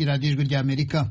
iradiyo Ijwi ry'Amerika.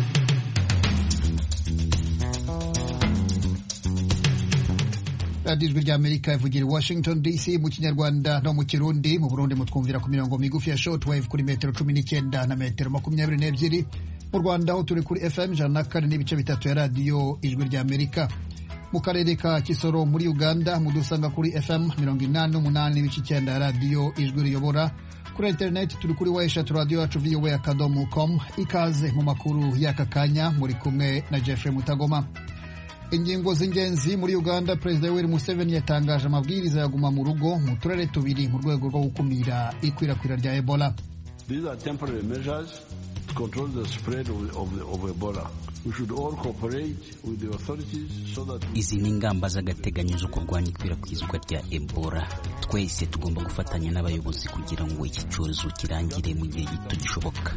radiyo Ijwi ry'Amerika ivugira i Washington DC mu Kinyarwanda no mu Kirundi. Mu Burundi mutwumvira ku mirongo migufi ya shortwave kuri metero 19 na metero 22. Mu Rwanda aho turi kuri FM 104.3 ya radiyo Ijwi ry'Amerika. Mu karere ka Kisoro muri Uganda mudusanga kuri FM 88.9 ya radiyo Ijwi riyobora. Kuri internet turi kuri website radio yacu voa.com. Ikaze mu makuru y'aka kanya, muri kumwe na Jeffrey Mutagoma. Ingingo z'ingenzi muri Uganda. Perezida Yoweri Museveni yatangaje amabwiriza yaguma mu rugo mu turere tubiri mu rwego rwo gukumira ikwirakwira rya Ebola. These are temporary measures to control the spread of Ebola. We should all cooperate with the authorities so that izi ni ingamba z'agateganyo zo kurwanya ikwirakwizwa rya Ebola. Twese tugomba gufatanya n'abayobozi kugira ngo iki cyorezo kirangire mu gihe gito gishoboka.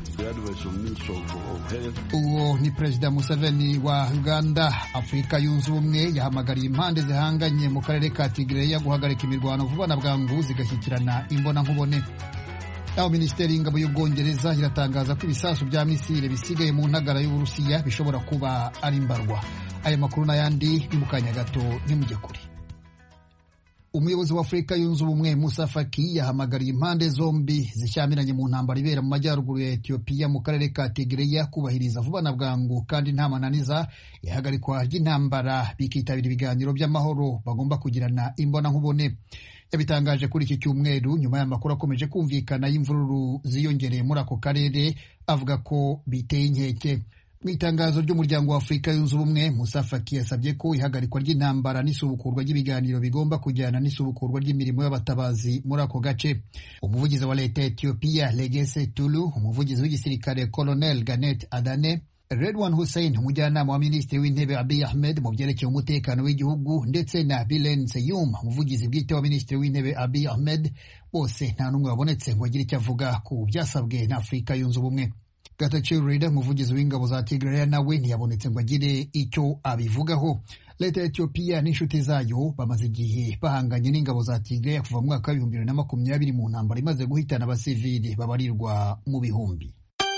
Uwo ni Perezida Museveni wa Uganda. Afurika yunze ubumwe yahamagariye impande zihanganye mu karere ka Tigray guhagarika imirwano vuba na bwangu zigashyikirana imbona nkubone. Aho Minisiteri y'Ingabo y'Ubwongereza iratangaza ko ibisasu bya misile bisigaye mu ntagara y'Uburusiya bishobora kuba ari imbarwa. Aya makuru n'ayandi ni mu kanya gato nimujye kuri. Umuyobozi wa Afurika yunze ubumwe Musa Faki yahamagariye impande zombi zishyamiranye mu ntambara ibera mu majyaruguru ya Ethiopia mu karere ka Tigray kubahiriza vuba na bwangu kandi nta mananiza ihagarikwa ry'intambara, bikitabira ibiganiro by'amahoro bagomba kugirana imbona nkubone. Yabitangaje kuri iki cyumweru nyuma y'amakuru akomeje kumvikana y'imvururu ziyongereye muri ako karere, avuga ko biteye inkeke. Mu itangazo ry'umuryango wa Afurika yunze ubumwe, Musa Faki yasabye ko ihagarikwa ry'intambara n'isubukurwa ry'ibiganiro bigomba kujyana n'isubukurwa ry'imirimo y'abatabazi muri ako gace. Umuvugizi wa leta ya Ethiopia Legesse Tulu, umuvugizi w'igisirikare Colonel Ganet Adane, Redwan Hussein umujyanama wa Minisitiri w'Intebe Abiy Ahmed mu byerekeye umutekano w'igihugu, ndetse na Bilen Seyum umuvugizi bwite wa Minisitiri w'Intebe Abiy Ahmed, bose nta n'umwe wabonetse ngo agire icyo avuga ku byasabwe na Afurika yunze ubumwe. Getachew Reda umuvugizi w'ingabo za Tigray nawe ntiyabonetse ngo agire icyo abivugaho. Leta ya Ethiopia n'inshuti zayo bamaze igihe bahanganye n'ingabo za Tigray kuva mu mwaka wa 2020 mu ntambara imaze guhitana abasivili babarirwa mu bihumbi.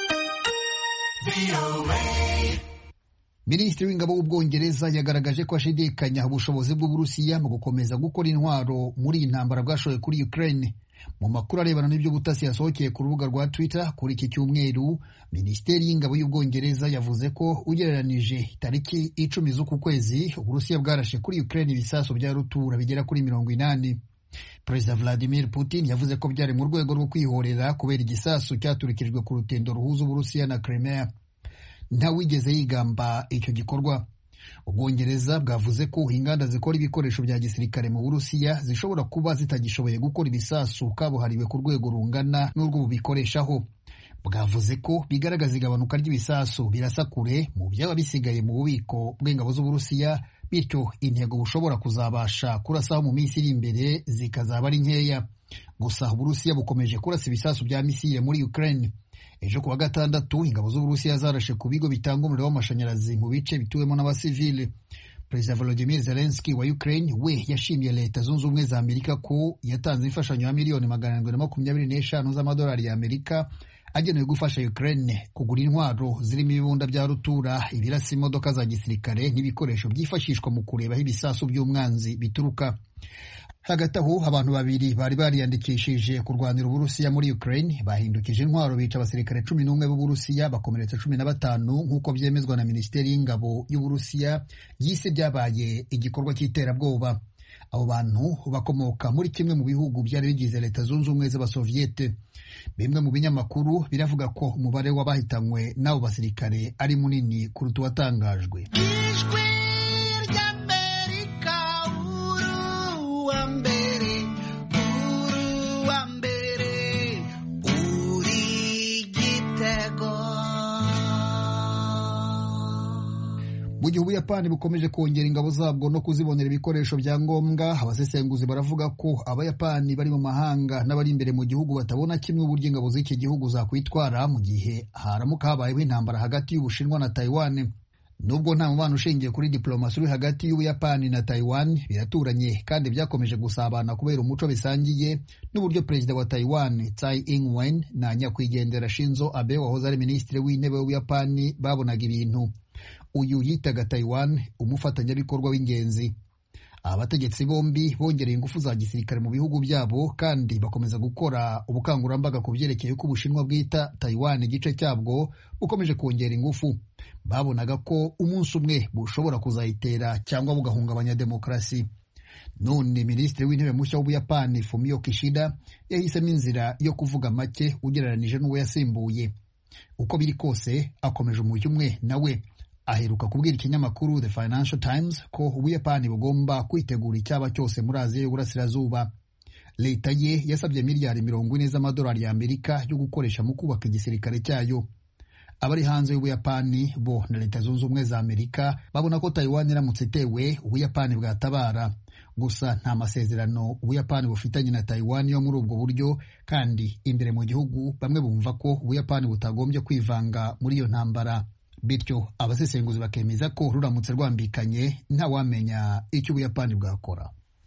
Minisitiri w'Ingabo w'Ubwongereza yagaragaje ko ashidikanya ubushobozi bw'Uburusiya mu gukomeza gukora intwaro muri iyi ntambara bwashoye kuri Ukraine. Mu makuru arebana n'iby'ubutasi yasohokeye ku rubuga rwa Twitter kuri iki cyumweru, Minisiteri y'Ingabo y'Ubwongereza yavuze ko ugereranije tariki 10 z'uku kwezi Uburusiya bwarashe kuri Ukraine ibisasu bya rutura bigera kuri 80. Perezida Vladimir Putin yavuze ko byari mu rwego rwo kwihorera kubera igisasu cyaturikijwe ku rutendo ruhuza Uburusiya na Crimea. Ntawigeze yigamba icyo gikorwa. Ubwongereza bwavuze ko inganda zikora ibikoresho bya gisirikare mu Burusiya zishobora kuba zitagishoboye gukora ibisasu kabuhariwe ku rwego rungana n'urwo bubikoreshaho. Bwavuze ko bigaragaza igabanuka ry'ibisasu birasa kure mu byaba bisigaye mu bubiko bw'ingabo z'Uburusiya, bityo intego bushobora kuzabasha kurasaho mu minsi iri imbere zikazaba ari nkeya. Gusa Uburusiya bukomeje kurasa ibisasu bya misile muri Ukraine. Ejo kuwa gatandatu ingabo z'Uburusiya zarashe ku bigo bitanga umuriro w'amashanyarazi mu bice bituwemo n'abasivile. Perezida Volodymyr Zelensky wa Ukraine we yashimiye Leta Zunze Ubumwe za Amerika ko yatanze imfashanyo ya miliyoni 725 z'amadolari ya Amerika agenewe gufasha Ukraine kugura intwaro zirimo ibibunda bya rutura, ibirasa imodoka za gisirikare n'ibikoresho byifashishwa mu kureba aho ibisasu by'umwanzi bituruka. Hagati aho abantu babiri bari bariyandikishije kurwanira Uburusiya muri Ukraine bahindukije intwaro bica abasirikare 11 b'Uburusiya bakomeretsa 15 nk'uko byemezwa na Minisiteri y'Ingabo y'Uburusiya yise byabaye igikorwa cy'iterabwoba. Abo bantu bakomoka muri kimwe mu bihugu byari bigize Leta Zunze Ubumwe z'Abasoviyete. Bimwe mu binyamakuru biravuga ko umubare w'abahitanywe n'abo basirikare ari munini kuruta uwatangajwe. Mu gihe Ubuyapani bukomeje kongera ingabo zabwo no kuzibonera ibikoresho bya ngombwa, abasesenguzi baravuga ko Abayapani bari mu mahanga n'abari imbere mu gihugu batabona kimwe uburyo ingabo z'iki gihugu zakwitwara mu gihe haramuka habayeho intambara hagati y'Ubushinwa na Taiwan. Nubwo nta mubano ushingiye kuri diplomasi uri hagati y'Ubuyapani na Taiwan, biraturanye kandi byakomeje gusabana kubera umuco bisangiye n'uburyo perezida wa Taiwan Tsai Ing-wen na nyakwigendera Shinzo Abe wahoze ari minisitiri w'intebe w'Ubuyapani babonaga ibintu. Uyu yitaga Taiwan umufatanyabikorwa w'ingenzi. Abategetsi bombi bongereye ingufu za gisirikare mu bihugu byabo kandi bakomeza gukora ubukangurambaga ku byerekeye ko Ubushinwa bwita Taiwan igice cyabwo bukomeje kongera ingufu. Babonaga ko umunsi umwe bushobora kuzayitera cyangwa bugahungabanya demokarasi. None minisitiri w'intebe mushya w'Ubuyapani Fumio Kishida yahisemo inzira yo kuvuga make ugereranije n'uwo yasimbuye. Uko biri kose akomeje umujyi umwe nawe. Aheruka kubwira ikinyamakuru The Financial Times ko Ubuyapani bugomba kwitegura icyaba cyose muri Aziya y'Uburasirazuba. Leta ye yasabye miliyari 40 z'amadolari y'Amerika yo gukoresha mu kubaka igisirikare cyayo. Abari hanze y'Ubuyapani bo na Leta Zunze Ubumwe za Amerika babona ko Taiwan iramutse itewe Ubuyapani bwatabara. Gusa nta masezerano Ubuyapani bufitanye na Taiwan yo muri ubwo buryo, kandi imbere mu gihugu bamwe bumva ko Ubuyapani butagombye kwivanga muri iyo ntambara. Bityo abasesenguzi bakemeza ko ruramutse rwambikanye ntawamenya icyo Ubuyapani bwakora.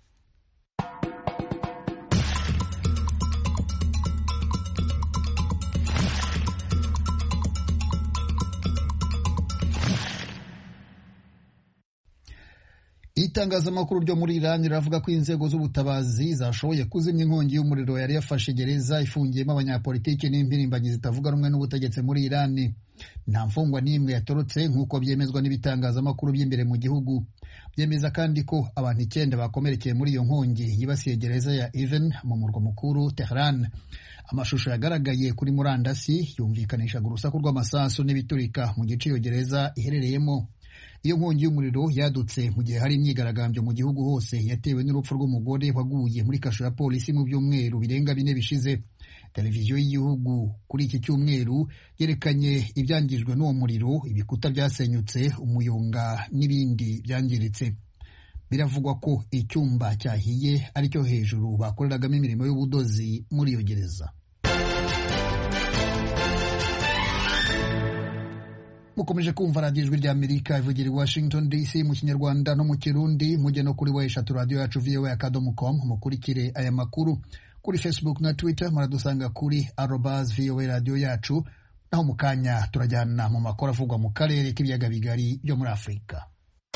Itangazamakuru ryo muri Iran riravuga ko inzego z'ubutabazi zashoboye kuzimya inkongi y'umuriro yari yafashe gereza ifungiyemo abanyapolitiki n'impirimbanyi zitavuga rumwe n'ubutegetsi muri Iran. Nta mfungwa n'imwe yatorotse nk'uko byemezwa n'ibitangazamakuru by'imbere mu gihugu. Byemeza kandi ko abantu 9 bakomerekeye muri iyo nkongi yibasiye gereza ya Evin mu murwa mukuru Tehran. Amashusho yagaragaye kuri murandasi yumvikanishaga urusaku rw'amasasu n'ibiturika mu gice iyo gereza iherereyemo. Iyo nkongi y'umuriro yadutse mu gihe hari imyigaragambyo mu gihugu hose yatewe n'urupfu rw'umugore waguye muri kasho ya polisi mu byumweru birenga 4 bishize. Televiziyo y'igihugu kuri iki cyumweru yerekanye ibyangijwe n'uwo muriro, ibikuta byasenyutse, umuyonga n'ibindi byangiritse. Biravugwa ko icyumba cyahiye ari cyo hejuru bakoreragamo imirimo y'ubudozi muri iyo gereza. Mukomeje kumva radiyo Ijwi ry'Amerika ivugira i Washington DC mu Kinyarwanda no mu Kirundi. Mujye no kuri weshatu radio yacu voa.com mukurikire aya makuru. Kuri Facebook na Twitter muradusanga kuri @VOA radio yacu. Naho mu kanya turajyana mu makuru avugwa mu karere k'ibiyaga bigari byo muri Afurika.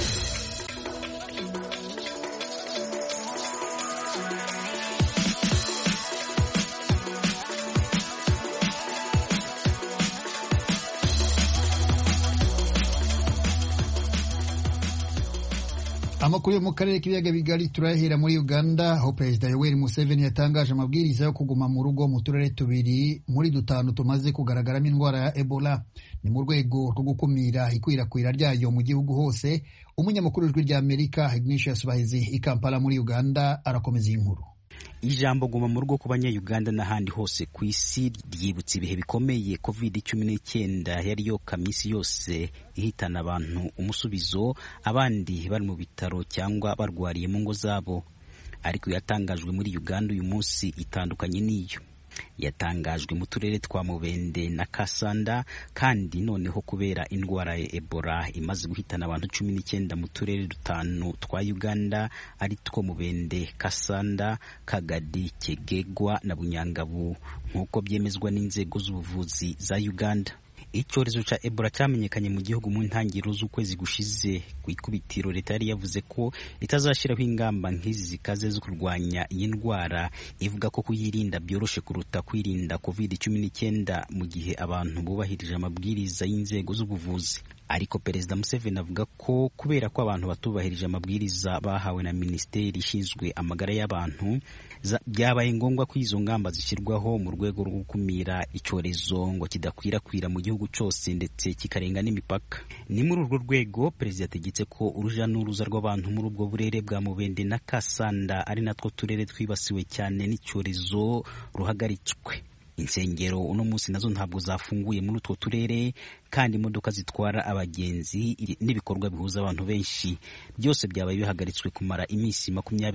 Amakuru yo mu karere k'ibiyaga bigari turahera muri Uganda, aho Perezida Yoweri Museveni yatangaje amabwiriza yo kuguma mu rugo mu turere 2 muri 5 tumaze kugaragaramo indwara ya Ebola. Ni mu rwego rwo gukumira ikwirakwira ryayo mu gihugu hose. Umunyamakuru w'Ijwi ry'Amerika Ignatius Bahizi i Kampala muri Uganda arakomeza inkuru. Ijambo guma mu rugo ku banya-Uganda n'ahandi hose ku isi ryibutse ibihe bikomeye COVID-19 yari yokamye isi yose ihitana abantu umusubizo, abandi bari mu bitaro cyangwa barwariye mu ngo zabo. Ariko yatangajwe muri Uganda uyu munsi itandukanye n'iyo yatangajwe mu turere twa Mubende na Kasanda, kandi noneho kubera indwara ya Ebola imaze guhitana abantu 19 mu turere 5 twa Uganda ari two Mubende, Kasanda, Kagadi, Kegegwa na Bunyangabu, nk'uko byemezwa n'inzego z'ubuvuzi za Uganda. Icyorezo cha Ebola cyamenyekanye mu gihugu mu ntangiriro z'ukwezi gushize. Ku ikubitiro leta yari yavuze ko itazashyiraho ingamba nk'izi zikaze zo kurwanya iyi ndwara, ivuga ko kuyirinda byoroshe kuruta kwirinda COVID-19 mu gihe abantu bubahirije amabwiriza y'inzego z'ubuvuzi. Ariko Perezida Museveni avuga ko kubera ko abantu batubahirije amabwiriza bahawe na Minisiteri ishinzwe amagara y'abantu, byabaye ngombwa ko izo ngamba zishyirwaho mu rwego rwo gukumira icyorezo ngo kidakwirakwira mu gihugu cyose ndetse kikarenga n'imipaka. Ni muri urwo rwego Perezida yategetse ko uruja n'uruza rw'abantu muri ubwo burere bwa Mubende na Kasanda, ari natwo turere twibasiwe cyane n'icyorezo, ruhagaritswe. Insengero uno munsi nazo ntabwo zafunguye muri utwo turere, kandi imodoka zitwara abagenzi n'ibikorwa bihuza abantu benshi byose byabaye bihagaritswe kumara iminsi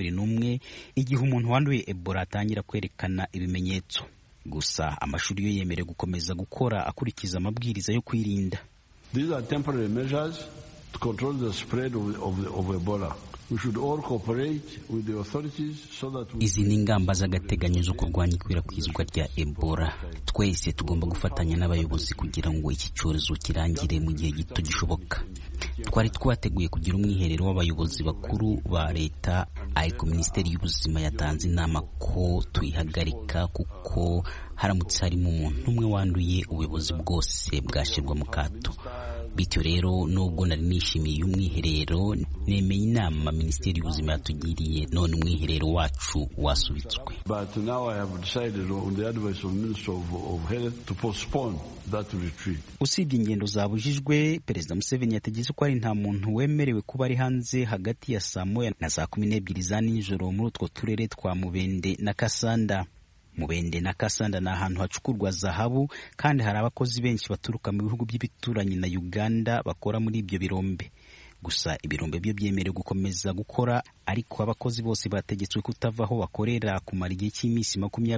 21 igihe umuntu wanduye Ebola atangira kwerekana ibimenyetso. Gusa amashuri yo yemerewe gukomeza gukora akurikiza amabwiriza yo kwirinda. These are temporary measures to control the spread of Ebola. We should all cooperate with the authorities so that we... Izi ni ingamba z'agateganyo zo kurwanya ikwirakwizwa rya Ebola. Twese tugomba gufatanya n'abayobozi kugira ngo iki cyorezo kirangire mu gihe gito gishoboka. Twari twateguye kugira umwiherero w'abayobozi bakuru ba leta, ariko Minisiteri y'Ubuzima yatanze inama ko tuyihagarika kuko haramutse harimo umuntu umwe wanduye ubuyobozi bwose bwashyirwa mu kato. Bityo rero nubwo nari nishimiye umwiherero, nemeye inama Minisiteri y'Ubuzima yatugiriye, none umwiherero wacu wasubitswe. But now I have decided on the advice of Minister of Health to postpone that retreat. Usibye ingendo zabujijwe, Perezida Museveni yategetse ko ari nta muntu wemerewe kuba ari hanze hagati ya saa moya na saa 12 za nijoro muri utwo turere twa Mubende na Kasanda. Mubende na Kasanda ni ahantu hacukurwa zahabu, kandi hari abakozi benshi baturuka mu bihugu by'ibituranyi na Uganda bakora muri ibyo birombe. Gusa ibirombe byo byemerewe gukomeza gukora, ariko abakozi bose bategetswe kutava aho bakorera kumara igihe cy'iminsi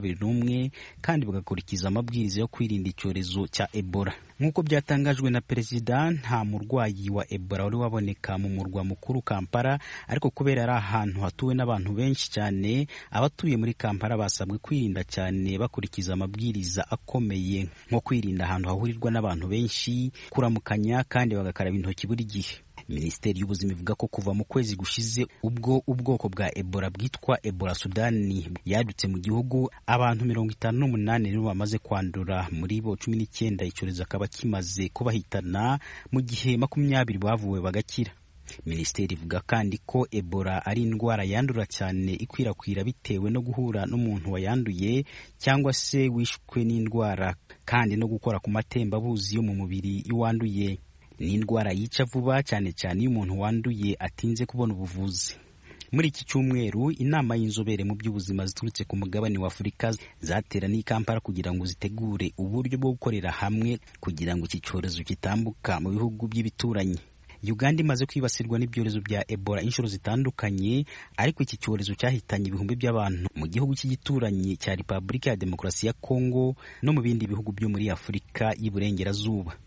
21 kandi bagakurikiza amabwiriza yo kwirinda icyorezo cya Ebola. Nk'uko byatangajwe na Perezida, nta murwayi wa Ebola wari waboneka mu murwa mukuru Kampala, ariko kubera ari ahantu hatuwe n'abantu benshi cyane, abatuye muri Kampala basabwe kwirinda cyane bakurikiza amabwiriza akomeye nko kwirinda ahantu hahurirwa n'abantu benshi, kuramukanya kandi bagakaraba intoki buri gihe. Minisiteri y'Ubuzima ivuga ko kuva mu kwezi gushize ubwo ubwoko bwa Ebola bwitwa Ebola Sudani yadutse mu gihugu, abantu 58 nibo bamaze kwandura, muri bo 19 icyorezo akaba kimaze kubahitana, mu gihe 20 bavuwe bagakira. Minisiteri ivuga kandi ko Ebola ari indwara yandura cyane ikwirakwira bitewe no guhura n'umuntu wayanduye cyangwa se wishwe n'indwara, kandi no gukora ku matembabuzi yo mu mubiri y'uwanduye. Ni indwara yica vuba cyane cyane iyo umuntu wanduye atinze kubona ubuvuzi. Muri iki cyumweru, inama y'inzobere mu by'ubuzima ziturutse ku mugabane wa Afurika zateraniye i Kampala kugira ngo zitegure uburyo bwo gukorera hamwe kugira ngo iki cyorezo kitambuka mu bihugu by'ibituranyi. Uganda imaze kwibasirwa n'ibyorezo bya Ebola inshuro zitandukanye, ariko iki cyorezo cyahitanye ibihumbi by'abantu mu gihugu cy'igituranyi cya Repubulika ya Demokarasi ya Kongo no mu bindi bihugu byo muri Afurika y'Iburengerazuba.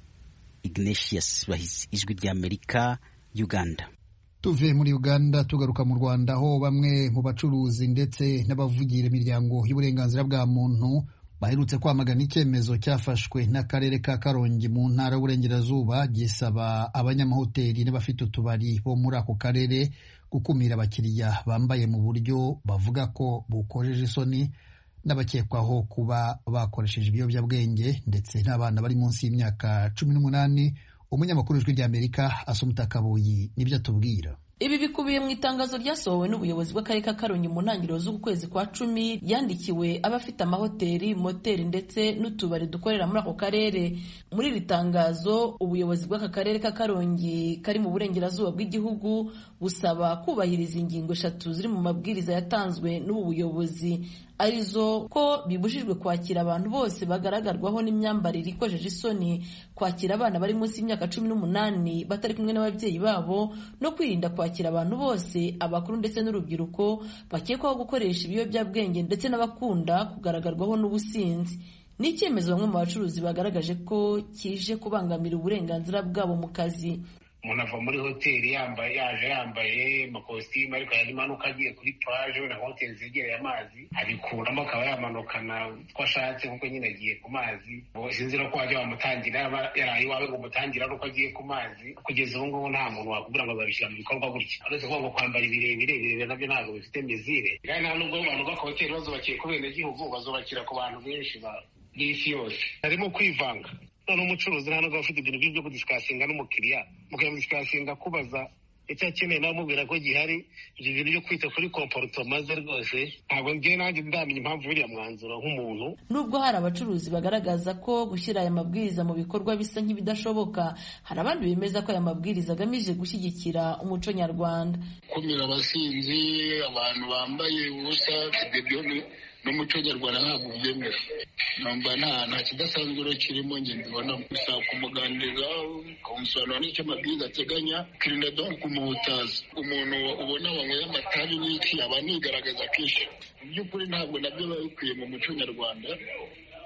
Ignatius Bahisi, Ijwi ry'Amerika, Uganda. Tuve muri Uganda tugaruka mu Rwanda, aho bamwe mu bacuruzi ndetse n'abavugira imiryango y'uburenganzira bwa muntu baherutse kwamagana icyemezo cyafashwe n'akarere ka Karongi mu ntara y'Uburengerazuba gisaba abanyamahoteli n'abafite utubari bo muri ako karere gukumira abakiriya bambaye mu buryo bavuga ko bukojeje isoni n'abakekwaho kuba bakoresheje ibiyobyabwenge ndetse n'abana bari munsi y'imyaka 18. Umunyamakuru w'Ijwi ry'Amerika Asumta Kabuyi nibyo atubwira. Ibi bikubiye mu itangazo ryasohowe n'ubuyobozi bw'akarere ka Karongi mu ntangiriro z'uku kwezi kwa 10 yandikiwe abafite amahoteli, moteri ndetse n'utubari dukorera muri ako karere. Muri iri tangazo, ubuyobozi bw'aka karere ka Karongi kari mu burengerazuba bw'igihugu busaba kubahiriza ingingo 3 ziri mu mabwiriza yatanzwe n'ubu buyobozi, arizo ko bibujijwe kwakira abantu bose bagaragarwaho n'imyambarire ikojeje isoni, kwakira abana bari munsi y'imyaka 18 batari kumwe n'ababyeyi babo, no kwirinda kwakira abantu bose abakuru ndetse n'urubyiruko bakekwaho gukoresha ibiyobyabwenge ndetse n'abakunda kugaragarwaho n'ubusinzi. Ni icyemezo bamwe mu bacuruzi bagaragaje ko kije kubangamira uburenganzira bwabo mu kazi. Umuntu ava muri hoteli yaje yambaye amakositimu, ariko yarimanuka agiye kuri plage na hoteli zegereye amazi, abikuramo akaba yamanukana ko ashatse kuko nyine agiye ku mazi. Sinzi no ko wajya wamutangira yaraye iwawe ngo umutangira ari uko agiye ku mazi. Kugeza ubu ngubu nta muntu wakubwira ngo babishyira mu bikorwa gutya, uretse kuvuga ngo kwambara ibirebire nabyo ntabwo bifite mizire. Kandi nta nubwo abantu b'akahoteli bazubakiye ku benegihugu, bazubakira ku bantu benshi b'isi yose. Harimo kwivanga. None umucuruzi nta nubwo afite ibintu byo kudisikasinga n'umukiriya, mukayamudisikasinga kubaza icyo akeneye nawe umubwira ko gihari. Ibyo bintu byo kwita kuri komporutoma ze rwose ntabwo ngiye nanjye ndamenya impamvu buriya mwanzuro nk'umuntu. Nubwo hari abacuruzi bagaragaza ko gushyira aya mabwiriza mu bikorwa bisa nk'ibidashoboka, hari abandi bemeza ko aya mabwiriza agamije gushyigikira umuco nyarwanda. Kumira abasinzi, abantu bambaye ubusa, ibyo n'umuco nyarwanda ntabwo byemera. Numva nta kidasanzwe kirimo, njye mbibona gusa kumuganiriza ukamusobanurira n'icyo amabwiriza ateganya, kirinda donc kumuhutaza. Umuntu ubona wanyweye amatabi n'iki aba nigaragaza kenshi. Mu by'ukuri ntabwo nabyo biba bikwiye mu muco nyarwanda.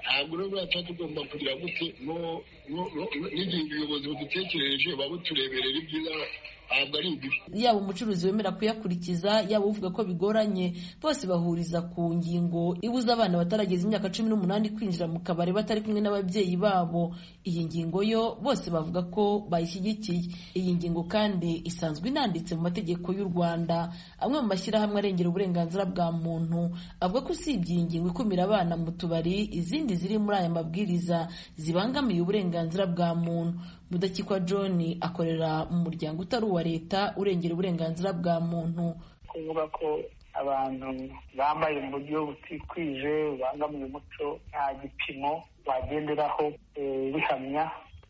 ntabwo rero tuba tugomba kugira gute n'igihe ubuyobozi budutekereje babutureberera ibyiza ntabwo ari ibi. Yaba umucuruzi wemera kuyakurikiza, yaba uvuga ko bigoranye, bose bahuriza ku ngingo ibuza abana batarageza imyaka 18 kwinjira mu kabari batari kumwe n'ababyeyi babo. Iyi ngingo yo bose bavuga ko bayishyigikiye. Iyi ngingo kandi isanzwe inanditse mu mategeko y'u Rwanda. Amwe mu mashyirahamwe arengera uburenganzira bwa muntu avuga ko usibye iyi ngingo ikumira abana mu tubari, izindi ziri muri aya mabwiriza zibangamiye uburenganzira bwa muntu. Mudakikwa John akorera mu muryango utari uwa leta urengera uburenganzira bwa muntu. Kuvuga ko abantu bambaye mu buryo butikwije bangamiye umuco nta gipimo bagenderaho bihamya.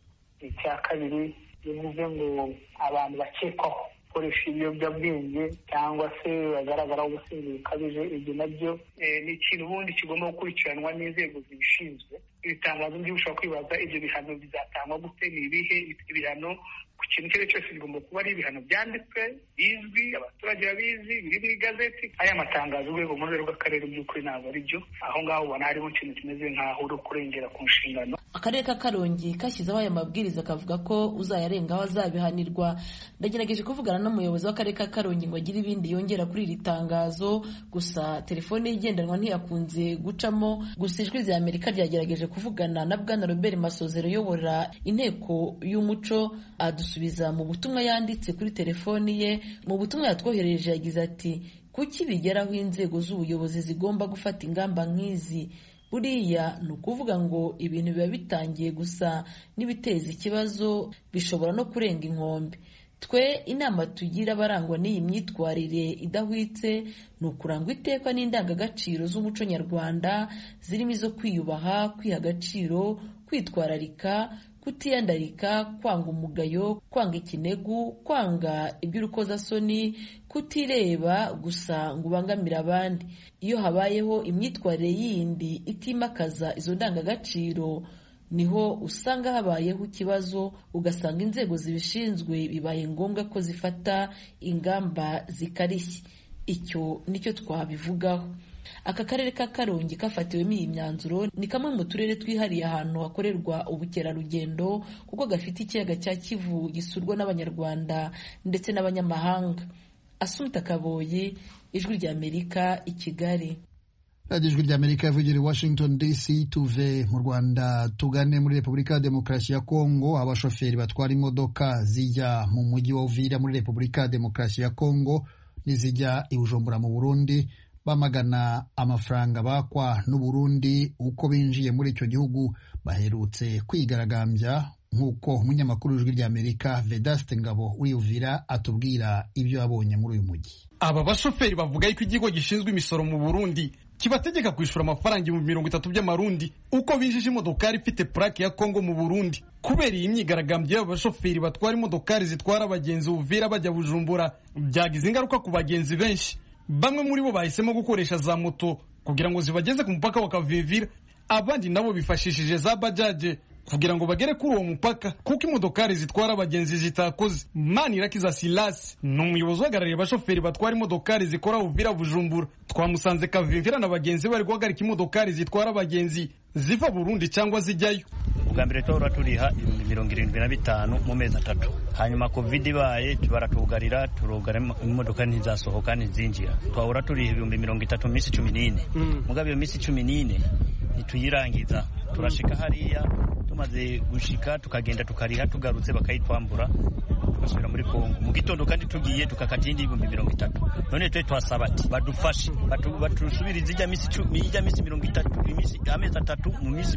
Icya kabiri bivuze ngo abantu bakekwaho gukoresha ibiyobyabwenge cyangwa se bagaragaraho ubusinzi bukabije, ibyo nabyo ni ikintu ubundi kigomba gukurikiranwa n'inzego zibishinzwe. Ibitangazo by'ushobora kwibaza ibyo bihano bizatangwa gute, ni ibihe ibihano ku kintu icyo ari cyo cyose bigomba kuba ari ibihano byanditswe, bizwi, abaturage babizi, biri mu igazeti. Aya matangazo urwego mu rwego rw'akarere by'ukuri ntabwo ari byo. Aho ngaho ubona harimo ikintu kimeze nk'aho uri kurengera ku nshingano. Akarere ka Karongi kashyizeho aya mabwiriza kavuga ko uzayarengaho azabihanirwa. Ndagerageje kuvugana n'umuyobozi w'akarere ka Karongi ngo agire ibindi yongera kuri iri tangazo, gusa telefone igendanwa ntiyakunze gucamo. Gusa ijwi rya Amerika ryagerageje kuvugana na Bwana Robert Masozero uyobora inteko y'umuco, adusubiza mu butumwa yanditse kuri telefoni ye. Mu butumwa yatwohereje yagize ati: kuki bigeraho inzego z'ubuyobozi zigomba gufata ingamba nk'izi? Buriya ni ukuvuga ngo ibintu biba bitangiye gusa n'ibiteza ikibazo bishobora no kurenga inkombe. Twe inama tugira abarangwa n'iyi myitwarire idahwitse ni ukurangwa iteka n'indangagaciro z'umuco nyarwanda, zirimo izo kwiyubaha, kwiha agaciro, kwitwararika, kutiyandarika, kwanga umugayo, kwanga ikinegu, kwanga iby'urukozasoni, kutireba gusa ngo ubangamire abandi. Iyo habayeho imyitwarire yindi itimakaza izo ndangagaciro, niho usanga habayeho ikibazo, ugasanga inzego zibishinzwe bibaye ngombwa ko zifata ingamba zikarishye. Icyo nicyo twabivugaho. Aka karere ka Karongi kafatiwemo iyi myanzuro ni kamwe mu turere twihariye ahantu hakorerwa ubukerarugendo, kuko gafite ikiyaga cya Kivu gisurwa n'Abanyarwanda ndetse n'abanyamahanga. Asumta Kaboyi, Ijwi rya Amerika, i Kigali. Radio Ijwi rya Amerika ivugira i Washington DC. Tuve mu Rwanda tugane muri Repubulika ya Demokarasi ya Kongo. Abashoferi batwara imodoka zijya mu mujyi wa Uvira muri Repubulika ya Demokarasi ya Kongo n'izijya i Bujumbura mu Burundi bamagana amafaranga bakwa n'u Burundi uko binjiye muri icyo gihugu. Baherutse kwigaragambya nk'uko umunyamakuru w'Ijwi rya Amerika Vedaste Ngabo uri Uvira atubwira ibyo yabonye muri uyu mujyi. Aba bashoferi bavuga yuko ikigo gishinzwe imisoro mu Burundi kibategeka kwishura amafaranga 30 by'amarundi uko binjije imodokari ifite plaque ya Kongo mu Burundi. Kubera iyi myigaragambyo y'abashoferi batwara imodokari zitwara abagenzi Uvira bajya Bujumbura, byagize ingaruka ku bagenzi benshi. Bamwe muri bo bahisemo gukoresha za moto kugira ngo zibageze ku mupaka wa Kavivira, abandi nabo bifashishije za bajaje kugira ngo bagere kuri uwo mupaka kuko imodokari zitwara abagenzi zitakoze. Manirakiza Silas ni umuyobozi uhagarariye abashoferi batwara imodokari zikora Uvira Bujumbura. Twamusanze Kavivira na bagenzi bari guhagarika imodokari zitwara abagenzi ziva Burundi cyangwa zijyayo. Ubwa mbere twahora turiha 75 mu mezi 3, hanyuma covid ibaye baratugarira turugara imodoka ntizasohoka ntizinjira. Twahora turiha 30 misi 14, mugabe iyo misi 14 nituyirangiza turashika hariya, tumaze gushika tukagenda tukariha, tugarutse bakayitwambura tugasubira muri Kongo. Mu gitondo kandi tugiye tukakata indi 30. None twe twasaba ati badufashe batusubirize ijya misi 30, imisi amezi 3 mu misi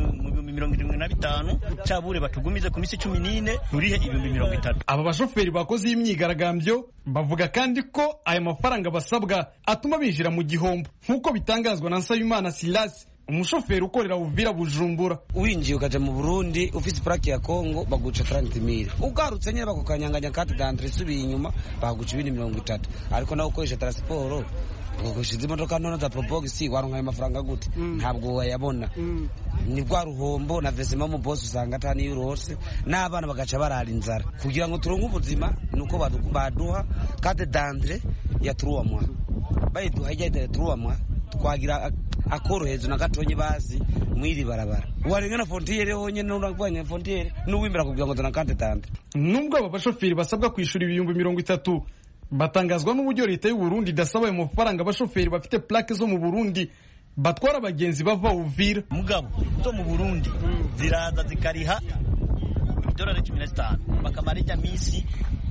75 cabure batugumize ku misi 14 turihe 30. Aba bashoferi bakoze imyigaragambyo bavuga kandi ko aya mafaranga basabwa atuma binjira mu gihombo nk'uko bitangazwa na Nsabimana Silas, umushoferi ukorera Uvira Bujumbura. Winjiye ukaja mu Burundi ufise plaque ya Kongo baguca 30,000, ugarutse nyine bakukanyanganya carte d'entrée subiye inyuma baguca 30, ariko nawe ukoresha transport ukoresha imodoka none za Probox waronka amafaranga gute? Ntabwo wayabona. Ni bwa ruhombo na vesema mu boss usanga atani eurose n'abana bagaca barara inzara. Kugira ngo turonke ubuzima nuko baduha carte d'entrée ya 3 mois, bayiduha ijya 3 mois twagira akorohezo na gatonye basi mwiri barabara warenga na frontiere honyene n'uragwanya frontiere n'uwimbira kugira ngo donakante tante. Nubwo aba bashoferi basabwa kwishura 30,000 batangazwa n'uburyo leta y'u Burundi idasaba ayo mafaranga abashoferi bafite plaque zo mu Burundi batwara abagenzi bava Uvira. Mugabo zo mu Burundi ziraza zikariha $15 bakamara ijya misi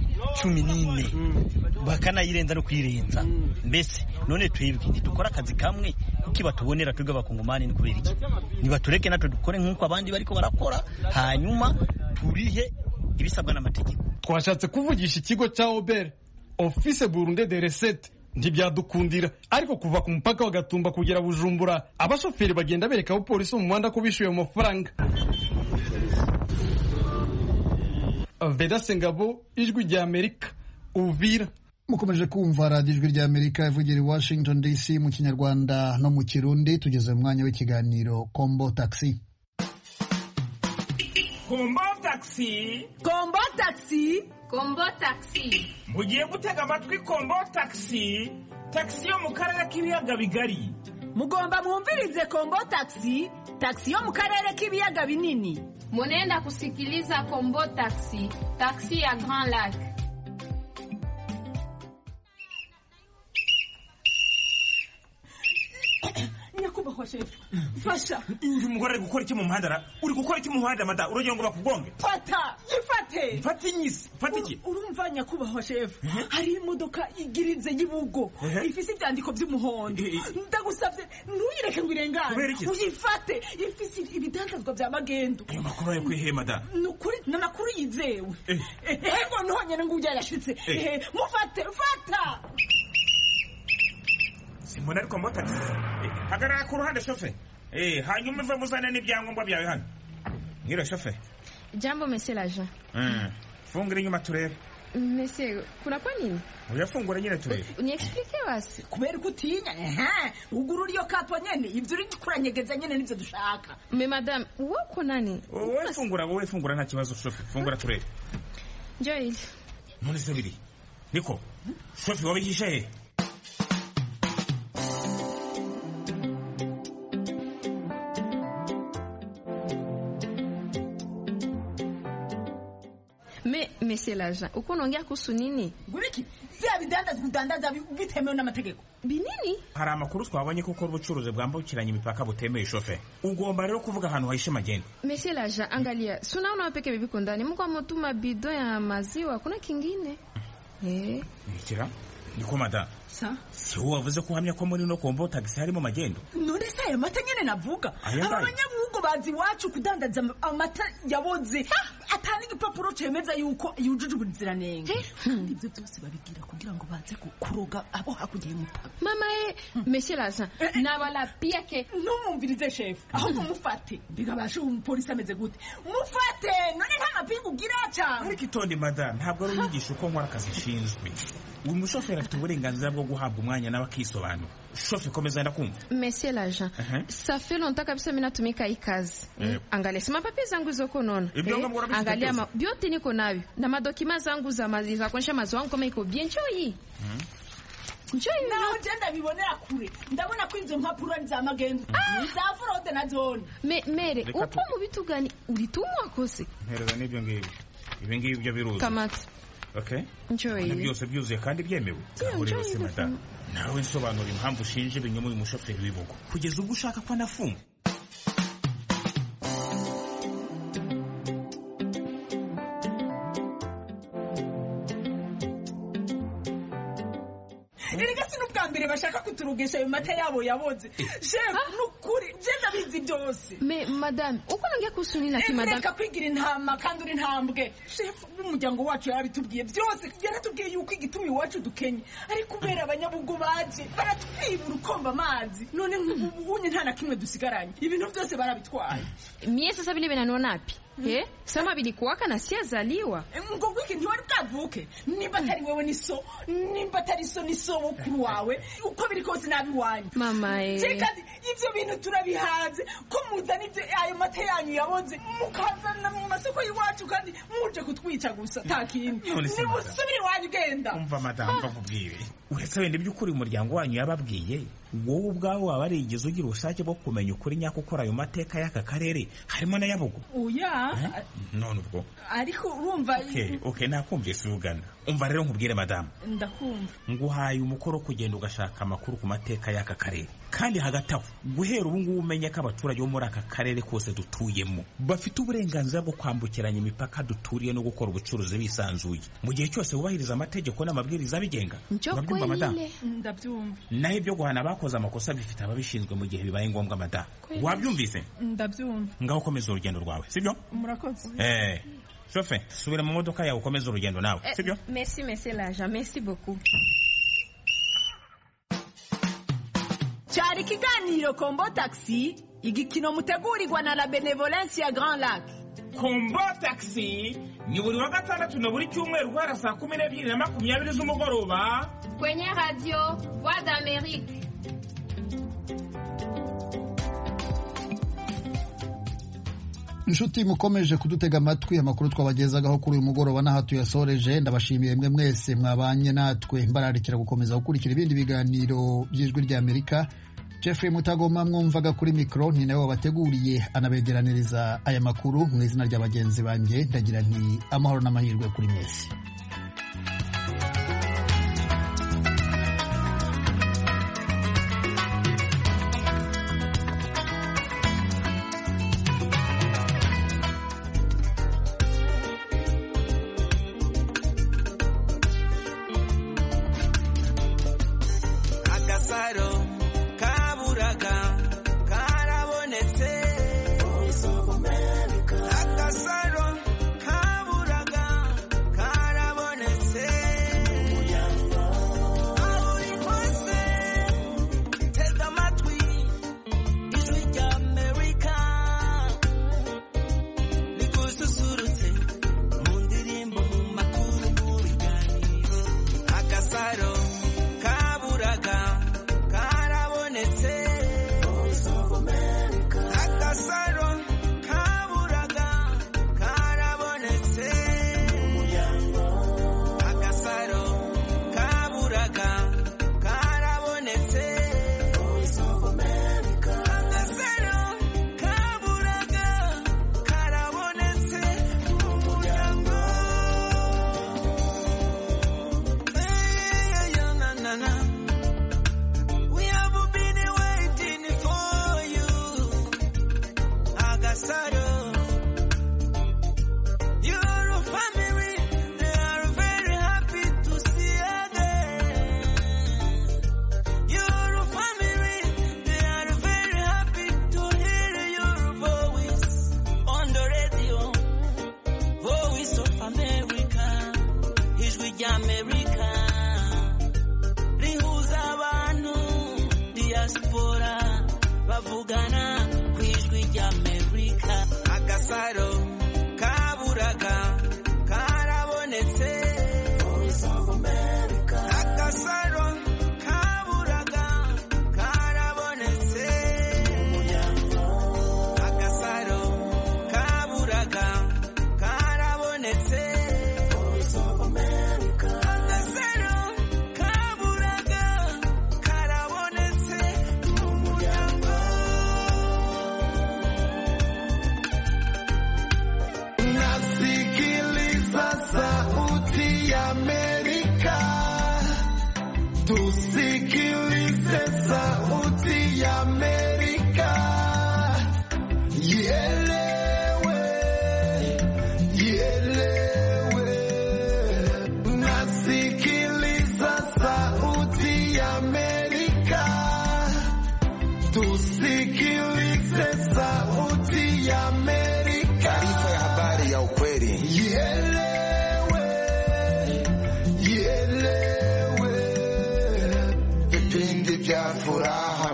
14 bakanayirenza no kwirenza. Mbese none twibwe ntidukora akazi kamwe kuki batubonera twebwe abakongomani ni kubera iki? Nibatureke natwe dukore nk'uko abandi bariko barakora hanyuma turihe ibisabwa n'amategeko. Twashatse kuvugisha ikigo cya Ober Office Burunde de Recette ntibyadukundira, ariko kuva ku mupaka wa Gatumba kugera Bujumbura abashoferi bagenda bereka abapolisi mu muhanda ko bishyuye amafaranga. Veda Sengabo, Ijwi rya Amerika, Uvira. Mukomeje kumva radiyo Ijwi rya Amerika ivugira i Washington DC mu Kinyarwanda no mu Kirundi. Tugeze mu mwanya w'ikiganiro Kombo Taxi. Kombo Taxi, Kombo Taxi, Kombo Taxi. Mugiye gutega amatwi Kombo Taxi, taxi yo mu karere k'ibiyaga bigari. Mugomba mwumvirize Kombo Taxi, taxi yo mu karere k'ibiyaga binini. Munenda kusikiliza Kombo Taxi, taxi ya Grand Lac. Nyakubahwa shefu, fasha. Uri mugore gukora iki mu muhanda? Uri gukora iki mu muhanda mada? Uragira ngo bakugonge? Fata, ifate. Fata inyisi, fata iki? Urumva nyakubahwa shefu, hari imodoka igirize yibugo, ifise ibyandiko by'umuhondo. Ndagusabye ntuyireke ngo irengane. Uyifate, ifise ibidandazwa bya magendo. Ayo makuru ayo kwihema da. Nukuri namakuru yizewe. Ego none ngo ujya yashitse. Mufate, fata. Simona ariko Taxi. Hagarara ku ruhande shofe. Hanyuma uve muzane n'ibyangombwa byawe hano. Ngira shofe. Jambo monsieur l'agent. Fungura inyuma turebe. Monsieur, kuna kwa nini? Uyafungura nyine turebe. Uniexplique basi. Kubera kutinya. Ugurura iyo kapo nyene ivyo uri kuranyegeza nyene nivyo dushaka. Mais madame, uko nani? Wowe fungura nta kibazo shofe. Fungura turebe. Joy. None se biri. Niko. Shofe wabihisha he? Monsieur l'agent, uko unaongea kuhusu nini? Guriki, vya bidandaza bitemewe n'amategeko. Binini? Hari amakuru twabonye ko ukora ubucuruzi bwambukiranya imipaka butemeye shofe. Ugomba rero kuvuga ahantu hahishe magendo. Monsieur l'agent, angalia, sunaona wapeke bibiko ndani. Mungu ametuma bido ya maziwa, kuna kingine? Nikira? Niko madam. Si wavuze ko uhamya ko muri no Kombo Taxi harimo magendo. None se ayo mata nyene navuga. Abanyabugo bazi wacu kudandaza amata yaboze. Atani igipapuro cemeza yuko yujuje ubuziranenge. Ibyo byose babigira kugira ngo baze kuroga abo hakugiye mupaka. Mama monsieur l'agent, nabala pia ke numumvirize chef. Aho kumufate. Bigabashe umupolisi ameze gute? Mufate. None nta mapingu ugira cyane. Ariko itondi madam, ntabwo ari unyigisha uko nkora akazi shinzwe. Uyu mushoferi afite uburenganzira bwo guhabwa umwanya n'abakisobanura. Shofe komeza ndakumva. Monsieur l'agent, ça fait longtemps kabisa mimi natumika hii kazi. Angalia sima papi zangu zoko nona. Angalia byote niko navyo. Na madokima zangu za maziwa kuonyesha maziwa yangu kama iko bien choi. Njoi naho jenda bibonera kure. Ndabona ko izo mpapuro za magendo. Za fraude na zone. Mere, uko mu bitu gani ulitumwa kose? Hereza nibyo ngibi. Ibi ngibi byo biruzi. Kamata. Okay. Njoi. Byose byuzuye kandi byemewe. Uri wese madam. Nawe nsobanura impamvu ushinje ibinyoma uyu mushoferi w'ibugo. Kugeza ubwo ushaka ko anafunga. Mbere bashaka kuturugesha ayo mata yabo yaboze. Chef, nukuri, jenda bizi byose. Madame, uko nangiye kusuni na kimadame. Reka kwigira intama kandi uri ntambwe. Chef, umuryango wacu yarabitubwiye byose. Yaratubwiye yuko igitumi wacu dukenye. Ari kubera abanyabugo baje. Baratwiba urukomba amazi. None ubunye nta na kimwe dusigaranye. Ibintu byose barabitwaye. Mie sasa vile binaniona wapi? Sama bilikuwaka na siyazaliwa. Ngo wiki ntiwari bwavuke. Nimba atari wewe niso, nimba atari so niso bukuru wawe. Uko biri kose nabi wanyu. Mama Kandi ivyo bintu turabihaze ko muzana ivyo ayo mata yanyu yaboze mukazana mu masoko yiwacu kandi muje kutwica gusa takindi. Nimusubire wanyu genda. Umva madam bakubwire. Uretse wende by'ukuri umuryango wanyu yababwiye. Wowe ubwawe wabarigeze ugira ubushake bwo kumenya ukuri nyako ukora ayo mateka y'aka karere harimo na Yabugo. Oya. None ubwo. Ariko urumva Okay nakumvye sugana. Umva rero nkubwire madam. Ndakumva. Nguhaye umukoro kugenda ugashaka amakuru ku mateka y'aka karere. Kandi hagataho guhera ubu ngubu umenye ko abaturage bo muri aka karere kose dutuyemo bafite uburenganzira bwo kwambukiranya imipaka duturiye no gukora ubucuruzi bisanzuye mu gihe cyose wubahiriza amategeko n'amabwiriza abigenga. Urabyumva madam? Ndabyumva. Naho ibyo guhana bakoze amakosa bifite ababishinzwe mu gihe bibaye ngombwa madam. Wabyumvise? Ndabyumva. Ngaho komeza urugendo rwawe sibyo? Murakoze. Shofe subira mu modoka yawe ukomeza urugendo nawe sibyo? Merci l'agent, merci beaucoup. Cyari ikiganiro Kombo Taxi, igikino mutegurirwa na La Benevolence ya Grand Lac. Kombo Taxi ni buri wa gatandatu na buri cyumweru guhera saa 12:20 z'umugoroba kwenye radio Voix d'Amérique. Inshuti mukomeje kudutega amatwi amakuru twabagezagaho kuri uyu mugoroba n'aha tuyasoreje. Ndabashimiye mwe mwese mwabanye natwe, mbararikira gukomeza gukurikira ibindi biganiro by'Ijwi ry'Amerika. Jeffrey Mutagoma mwumvaga kuri mikro, ni nawe wabateguriye anabegeraniriza aya makuru. Mu izina rya bagenzi banjye ndagira nti amahoro n'amahirwe kuri mwese.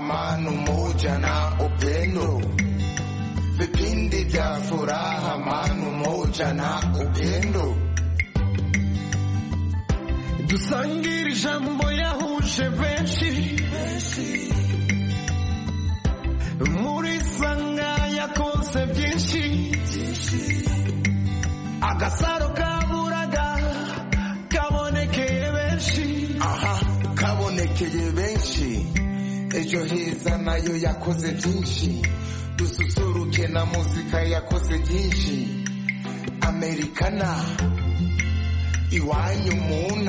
Vipindi vya furaha, amani jana ugendo dusangire ijambo yahuje benshi muri sanga yakoze byinshi agasaro kaburaga kabonekeye benshi kabonekeye benshi ejo heza nayo yakoze byinshi dususuruke na muzika yakoze byinshi Americana iwanyu mu